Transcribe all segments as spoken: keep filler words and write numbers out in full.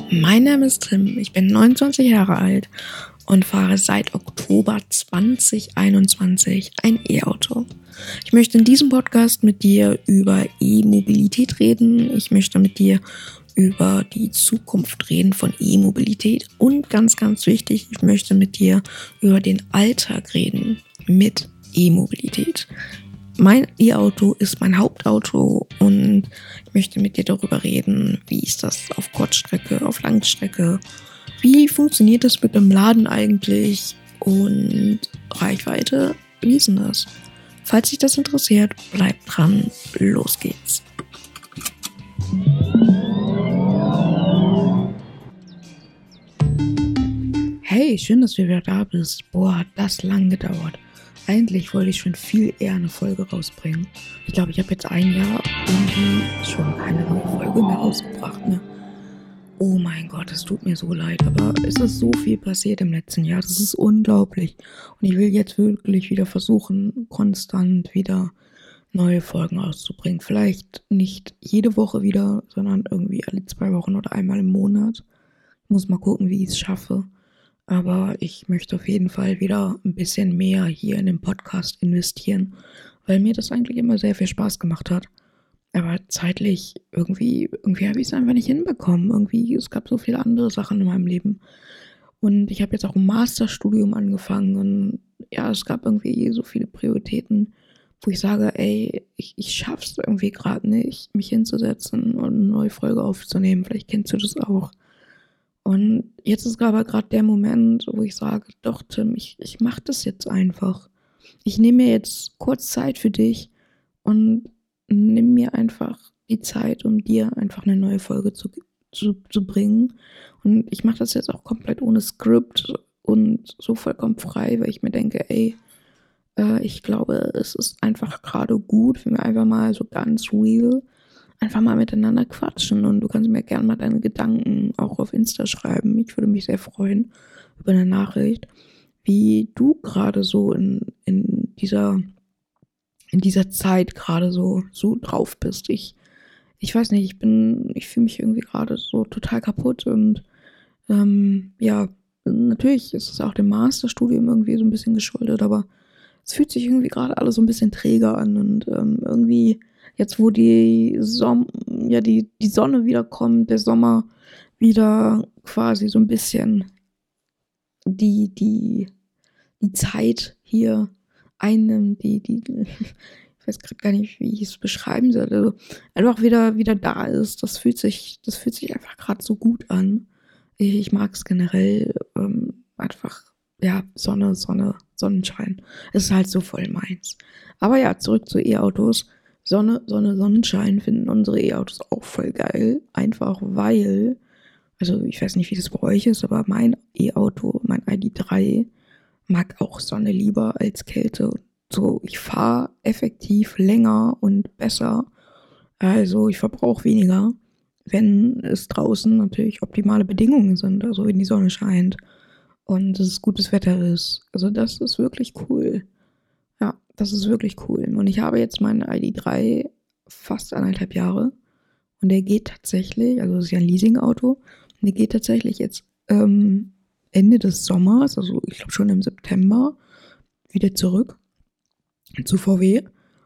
Mein Name ist Tim, ich bin neunundzwanzig Jahre alt und fahre seit Oktober zwanzig einundzwanzig ein E-Auto. Ich möchte in diesem Podcast mit dir über E-Mobilität reden. Ich möchte mit dir über die Zukunft reden von E-Mobilität und ganz, ganz wichtig, ich möchte mit dir über den Alltag reden mit E-Mobilität. Mein E-Auto ist mein Hauptauto und ich möchte mit dir darüber reden, wie ist das auf Kurzstrecke, auf Langstrecke, wie funktioniert das mit dem Laden eigentlich und Reichweite, wie ist denn das? Falls dich das interessiert, bleib dran, los geht's. Hey, schön, dass du wieder da bist. Boah, hat das lang gedauert. Eigentlich wollte ich schon viel eher eine Folge rausbringen. Ich glaube, ich habe jetzt ein Jahr irgendwie schon keine neue Folge mehr rausgebracht, ne? Oh mein Gott, es tut mir so leid, aber es ist so viel passiert im letzten Jahr. Das ist unglaublich. Und ich will jetzt wirklich wieder versuchen, konstant wieder neue Folgen rauszubringen. Vielleicht nicht jede Woche wieder, sondern irgendwie alle zwei Wochen oder einmal im Monat. Ich muss mal gucken, wie ich es schaffe. Aber ich möchte auf jeden Fall wieder ein bisschen mehr hier in den Podcast investieren, weil mir das eigentlich immer sehr viel Spaß gemacht hat. Aber zeitlich irgendwie, irgendwie habe ich es einfach nicht hinbekommen. Irgendwie, es gab so viele andere Sachen in meinem Leben. Und ich habe jetzt auch ein Masterstudium angefangen und ja, es gab irgendwie so viele Prioritäten, wo ich sage, ey, ich, ich schaff's irgendwie gerade nicht, mich hinzusetzen und eine neue Folge aufzunehmen. Vielleicht kennst du das auch. Und jetzt ist aber gerade der Moment, wo ich sage, doch Tim, ich, ich mache das jetzt einfach. Ich nehme mir jetzt kurz Zeit für dich und nimm mir einfach die Zeit, um dir einfach eine neue Folge zu, zu, zu bringen. Und ich mache das jetzt auch komplett ohne Skript und so vollkommen frei, weil ich mir denke, ey, äh, ich glaube, es ist einfach gerade gut, wenn wir einfach mal so ganz real einfach mal miteinander quatschen und du kannst mir gerne mal deine Gedanken auch auf Insta schreiben. Ich würde mich sehr freuen über eine Nachricht, wie du gerade so in, in dieser in dieser Zeit gerade so so drauf bist. Ich ich weiß nicht, ich bin ich fühle mich irgendwie gerade so total kaputt und ähm, ja, natürlich ist es auch dem Masterstudium irgendwie so ein bisschen geschuldet, aber es fühlt sich irgendwie gerade alles so ein bisschen träger an und ähm, irgendwie jetzt, wo die, Som- ja, die, die Sonne wieder kommt, der Sommer wieder quasi so ein bisschen die, die, die Zeit hier einnimmt, die, die, ich weiß gerade gar nicht, wie ich es beschreiben soll, also einfach wieder, wieder da ist, das fühlt sich, das fühlt sich einfach gerade so gut an. Ich, ich mag es generell ähm, einfach, ja, Sonne, Sonne, Sonnenschein. Es ist halt so voll meins. Aber ja, zurück zu E-Autos. Sonne, Sonne, Sonnenschein finden unsere E-Autos auch voll geil. Einfach weil, also ich weiß nicht, wie das bei euch ist, aber mein E-Auto, mein I D drei, mag auch Sonne lieber als Kälte. So, ich fahre effektiv länger und besser. Also ich verbrauche weniger, wenn es draußen natürlich optimale Bedingungen sind, also wenn die Sonne scheint und es gutes Wetter ist. Also das ist wirklich cool. Ja, das ist wirklich cool. Und ich habe jetzt meinen I D drei fast anderthalb Jahre und der geht tatsächlich, also es ist ja ein Leasingauto, und der geht tatsächlich jetzt ähm, Ende des Sommers, also ich glaube schon im September, wieder zurück zu V W.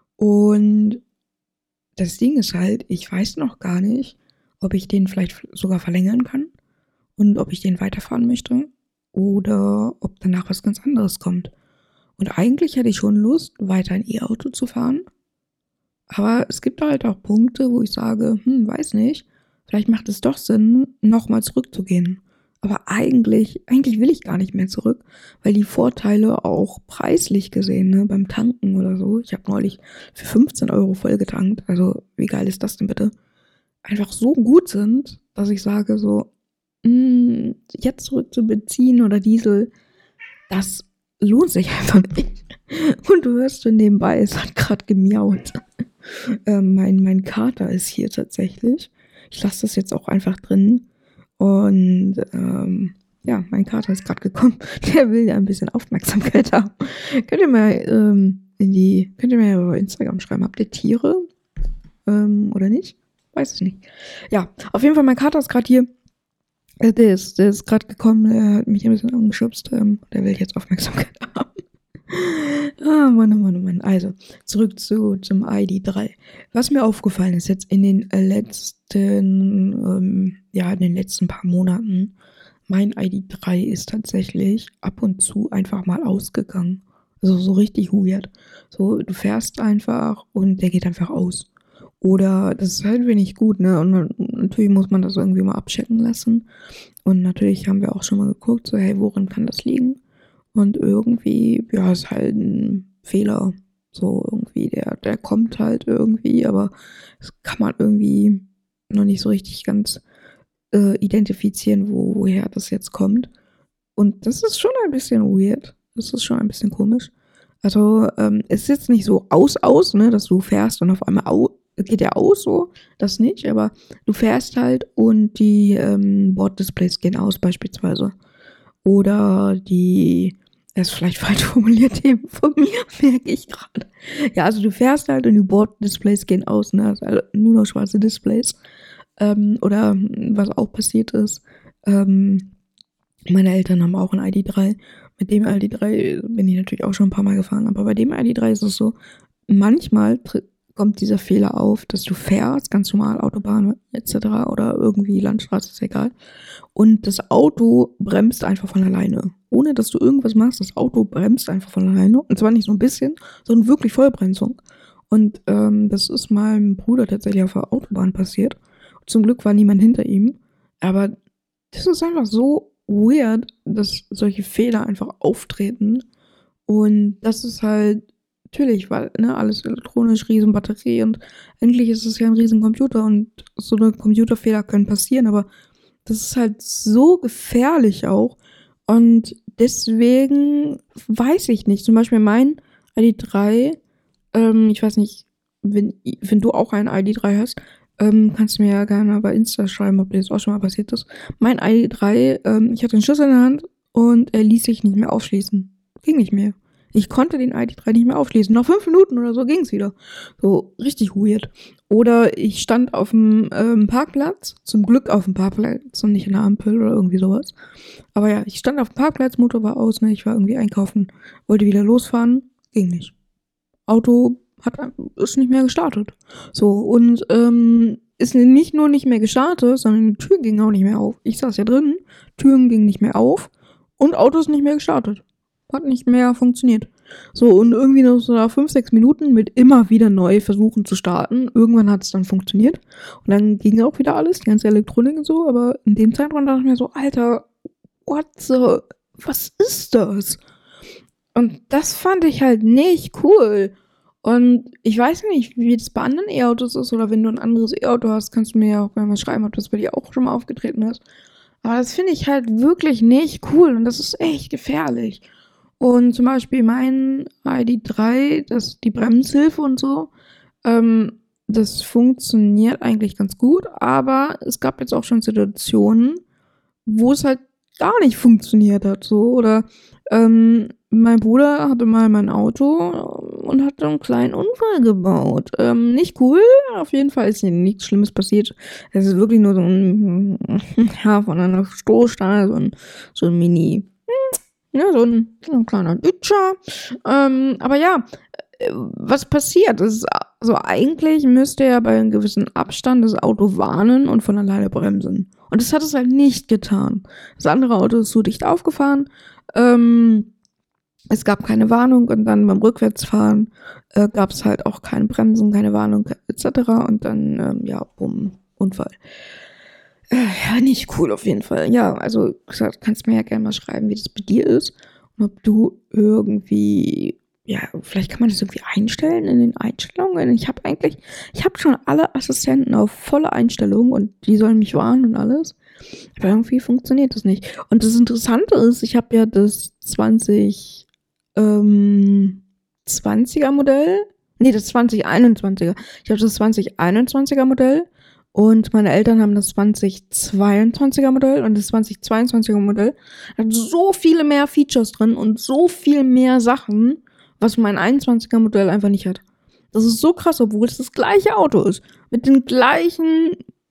Und das Ding ist halt, ich weiß noch gar nicht, ob ich den vielleicht sogar verlängern kann und ob ich den weiterfahren möchte oder ob danach was ganz anderes kommt. Und eigentlich hätte ich schon Lust, weiter ein E-Auto zu fahren. Aber es gibt halt auch Punkte, wo ich sage, hm, weiß nicht, vielleicht macht es doch Sinn, nochmal zurückzugehen. Aber eigentlich, eigentlich will ich gar nicht mehr zurück, weil die Vorteile auch preislich gesehen, ne, beim Tanken oder so, ich habe neulich für fünfzehn Euro voll getankt, also wie geil ist das denn bitte, einfach so gut sind, dass ich sage so, mh, jetzt zurück zu Benzin oder Diesel, das lohnt sich einfach nicht. Und du hörst schon nebenbei, es hat gerade gemiaut. ähm, mein, mein Kater ist hier tatsächlich. Ich lasse das jetzt auch einfach drin. Und ähm, ja, mein Kater ist gerade gekommen. Der will ja ein bisschen Aufmerksamkeit haben. Könnt ihr mal ähm, in die, könnt ihr mir über Instagram schreiben, habt ihr Tiere? Ähm, oder nicht? Weiß ich nicht. Ja, auf jeden Fall, mein Kater ist gerade hier. Äh, Der ist, der ist gerade gekommen, der hat mich ein bisschen angeschubst, ähm, der will jetzt Aufmerksamkeit haben. Ah, Mann, oh Mann, oh Mann. Also, zurück zu, zum I D drei. Was mir aufgefallen ist jetzt in den letzten, ähm, ja, in den letzten paar Monaten, mein I D drei ist tatsächlich ab und zu einfach mal ausgegangen. Also so richtig weird. So, du fährst einfach und der geht einfach aus. Oder das ist halt wenig gut, ne? Und man, natürlich muss man das irgendwie mal abchecken lassen. Und natürlich haben wir auch schon mal geguckt, so, hey, worin kann das liegen? Und irgendwie, ja, ist halt ein Fehler. So irgendwie, der, der kommt halt irgendwie, aber das kann man irgendwie noch nicht so richtig ganz äh, identifizieren, wo, woher das jetzt kommt. Und das ist schon ein bisschen weird. Das ist schon ein bisschen komisch. Also, ähm, es ist jetzt nicht so aus, aus, ne, dass du fährst und auf einmal au geht der aus, so, das nicht, aber du fährst halt und die ähm, Borddisplays gehen aus, beispielsweise. Oder die, das ist vielleicht falsch formuliert eben von mir, merke ich gerade. Ja, also du fährst halt und die Borddisplays gehen aus, ne, also nur noch schwarze Displays. Ähm, oder was auch passiert ist, ähm, meine Eltern haben auch ein I D drei. Mit dem I D drei bin ich natürlich auch schon ein paar Mal gefahren, aber bei dem I D drei ist es so, manchmal tritt, kommt dieser Fehler auf, dass du fährst, ganz normal, Autobahn et cetera oder irgendwie Landstraße, ist egal. Und das Auto bremst einfach von alleine. Ohne dass du irgendwas machst, das Auto bremst einfach von alleine. Und zwar nicht so ein bisschen, sondern wirklich Vollbremsung. Und ähm, das ist meinem Bruder tatsächlich auf der Autobahn passiert. Zum Glück war niemand hinter ihm. Aber das ist einfach so weird, dass solche Fehler einfach auftreten. Und das ist halt natürlich, weil, ne, alles elektronisch, riesen Batterie und eigentlich ist es ja ein riesen Computer und so eine Computerfehler können passieren, aber das ist halt so gefährlich auch. Und deswegen weiß ich nicht. Zum Beispiel mein I D drei, ähm, ich weiß nicht, wenn, wenn du auch ein I D drei hast, ähm, kannst du mir ja gerne bei Insta schreiben, ob dir das auch schon mal passiert ist. Mein I D drei, ähm, ich hatte den Schlüssel in der Hand und er ließ sich nicht mehr aufschließen. Ging nicht mehr. Ich konnte den I D drei nicht mehr aufschließen. Nach fünf Minuten oder so ging's wieder. So richtig weird. Oder ich stand auf dem ähm, Parkplatz, zum Glück auf dem Parkplatz und nicht in der Ampel oder irgendwie sowas. Aber ja, ich stand auf dem Parkplatz, Motor war aus, ne, ich war irgendwie einkaufen, wollte wieder losfahren, ging nicht. Auto hat ist nicht mehr gestartet. So, und ähm, ist nicht nur nicht mehr gestartet, sondern die Tür ging auch nicht mehr auf. Ich saß ja drin, Türen gingen nicht mehr auf und Auto ist nicht mehr gestartet. Hat nicht mehr funktioniert. So, und irgendwie noch so nach fünf, sechs Minuten mit immer wieder neu versuchen zu starten. Irgendwann hat es dann funktioniert. Und dann ging auch wieder alles, die ganze Elektronik und so. Aber in dem Zeitraum dachte ich mir so, Alter, what the, was ist das? Und das fand ich halt nicht cool. Und ich weiß nicht, wie das bei anderen E-Autos ist. Oder wenn du ein anderes E-Auto hast, kannst du mir ja auch mal schreiben, ob das bei dir auch schon mal aufgetreten ist. Aber das finde ich halt wirklich nicht cool. Und das ist echt gefährlich. Und zum Beispiel mein I D drei, das, die Bremshilfe und so, ähm, das funktioniert eigentlich ganz gut, aber es gab jetzt auch schon Situationen, wo es halt gar nicht funktioniert hat, so, oder, ähm, mein Bruder hatte mal mein Auto und hat einen kleinen Unfall gebaut. Ähm, nicht cool, auf jeden Fall ist nichts Schlimmes passiert. Es ist wirklich nur so ein, ja, von einer Stoßstange, so ein, so ein Mini, ja, so ein, so ein kleiner Dütscher. Ähm, aber ja, äh, was passiert? Das ist, also eigentlich müsste ja bei einem gewissen Abstand das Auto warnen und von alleine bremsen. Und das hat es halt nicht getan. Das andere Auto ist so dicht aufgefahren. Ähm, es gab keine Warnung und dann beim Rückwärtsfahren äh, gab es halt auch keine Bremsen, keine Warnung et cetera. Und dann, ähm, ja, bumm, Unfall. Ja, nicht cool auf jeden Fall. Ja, also gesagt, kannst mir ja gerne mal schreiben, wie das bei dir ist. Und ob du irgendwie, ja, vielleicht kann man das irgendwie einstellen in den Einstellungen. Ich habe eigentlich, ich habe schon alle Assistenten auf volle Einstellung und die sollen mich warnen und alles. Aber irgendwie funktioniert das nicht. Und das Interessante ist, ich habe ja das zwanzig zwanziger Modell. Nee, das zwanzig einundzwanziger. Ich habe das zwanzig einundzwanziger Modell. Und meine Eltern haben das zwanzig zweiundzwanziger Modell und das zwanzig zweiundzwanziger Modell hat so viele mehr Features drin und so viel mehr Sachen, was mein einundzwanziger Modell einfach nicht hat. Das ist so krass, obwohl es das gleiche Auto ist. Mit den gleichen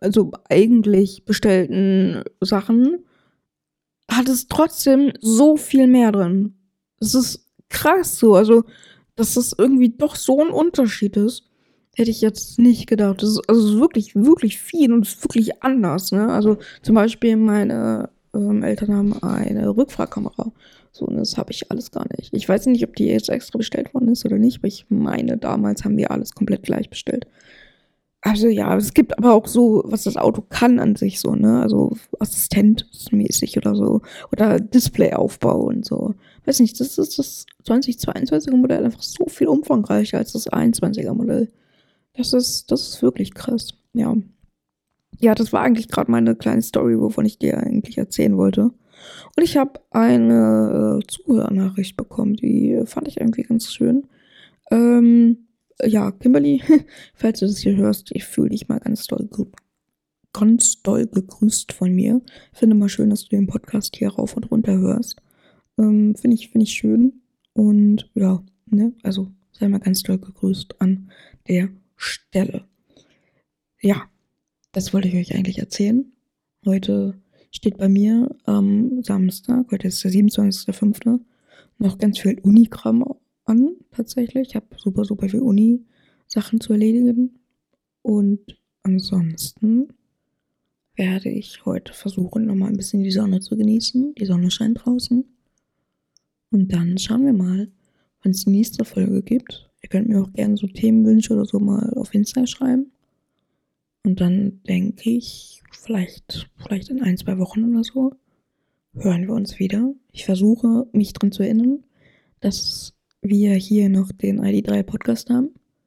also eigentlich bestellten Sachen, hat es trotzdem so viel mehr drin. Das ist krass so, also, dass das irgendwie doch so ein Unterschied ist, hätte ich jetzt nicht gedacht. Das ist also wirklich, wirklich viel und es ist wirklich anders, ne? Also zum Beispiel meine ähm, Eltern haben eine Rückfahrkamera. So, und das habe ich alles gar nicht. Ich weiß nicht, ob die jetzt extra bestellt worden ist oder nicht, aber ich meine, damals haben wir alles komplett gleich bestellt. Also ja, es gibt aber auch so, was das Auto kann an sich so, ne? Also assistentmäßig oder so. Oder Displayaufbau und so. Weiß nicht, das ist das zweitausendzweiundzwanziger Modell einfach so viel umfangreicher als das einundzwanziger Modell. Das ist, das ist wirklich krass. Ja. Ja, das war eigentlich gerade meine kleine Story, wovon ich dir eigentlich erzählen wollte. Und ich habe eine äh, Zuhörnachricht bekommen, die fand ich irgendwie ganz schön. Ähm, ja, Kimberly, falls du das hier hörst, ich fühle dich mal ganz doll, ganz doll gegrüßt von mir. Finde mal schön, dass du den Podcast hier rauf und runter hörst. Ähm, finde ich, finde ich schön. Und ja, ne, also sei mal ganz doll gegrüßt an der Stelle. Ja, das wollte ich euch eigentlich erzählen. Heute steht bei mir am Samstag, heute ist der siebenundzwanzigster fünfte noch ganz viel Unikram an, tatsächlich. Ich habe super, super viel Uni-Sachen zu erledigen. Und ansonsten werde ich heute versuchen, nochmal ein bisschen die Sonne zu genießen. Die Sonne scheint draußen. Und dann schauen wir mal, wann es die nächste Folge gibt. Ihr könnt mir auch gerne so Themenwünsche oder so mal auf Insta schreiben. Und dann denke ich, vielleicht, vielleicht in ein, zwei Wochen oder so, hören wir uns wieder. Ich versuche, mich dran zu erinnern, dass wir hier noch den I D drei Podcast haben.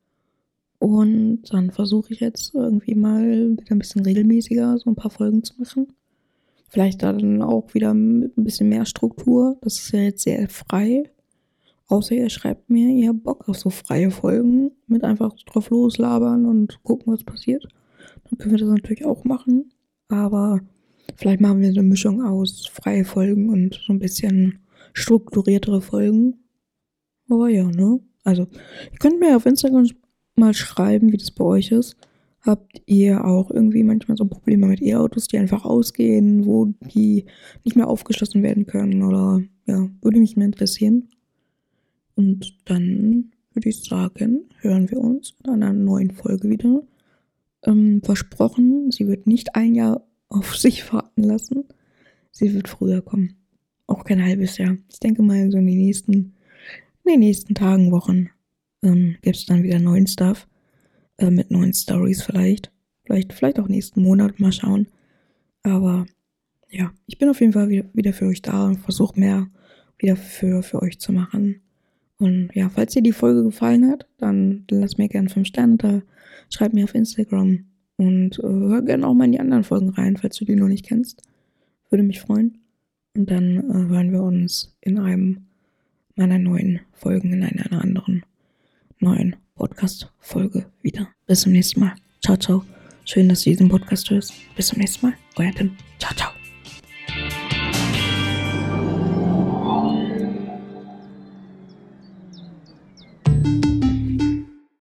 Und dann versuche ich jetzt irgendwie mal wieder ein bisschen regelmäßiger so ein paar Folgen zu machen. Vielleicht dann auch wieder mit ein bisschen mehr Struktur. Das ist ja jetzt sehr frei. Außer ihr schreibt mir, ihr habt Bock auf so freie Folgen mit einfach drauf loslabern und gucken, was passiert. Dann können wir das natürlich auch machen. Aber vielleicht machen wir eine Mischung aus freie Folgen und so ein bisschen strukturiertere Folgen. Aber ja, ne? Also, ihr könnt mir auf Instagram mal schreiben, wie das bei euch ist. Habt ihr auch irgendwie manchmal so Probleme mit E-Autos, die einfach ausgehen, wo die nicht mehr aufgeschlossen werden können? Oder ja, würde mich mehr interessieren. Und dann würde ich sagen, hören wir uns in einer neuen Folge wieder. Ähm, versprochen, sie wird nicht ein Jahr auf sich warten lassen. Sie wird früher kommen. Auch kein halbes Jahr. Ich denke mal, so in den nächsten, in den nächsten Tagen, Wochen ähm, gibt es dann wieder neuen Stuff. Äh, mit neuen Stories vielleicht. Vielleicht, vielleicht auch nächsten Monat, mal schauen. Aber ja, ich bin auf jeden Fall wieder, wieder für euch da und versuche mehr wieder für, für euch zu machen. Und ja, falls dir die Folge gefallen hat, dann, dann lasst mir gerne fünf Sterne da. Schreib mir auf Instagram und äh, hör gerne auch mal in die anderen Folgen rein, falls du die noch nicht kennst. Würde mich freuen. Und dann äh, hören wir uns in einem meiner neuen Folgen, in einer anderen neuen Podcast-Folge wieder. Bis zum nächsten Mal. Ciao, ciao. Schön, dass du diesen Podcast hörst. Bis zum nächsten Mal. Euer Tim. Ciao, ciao.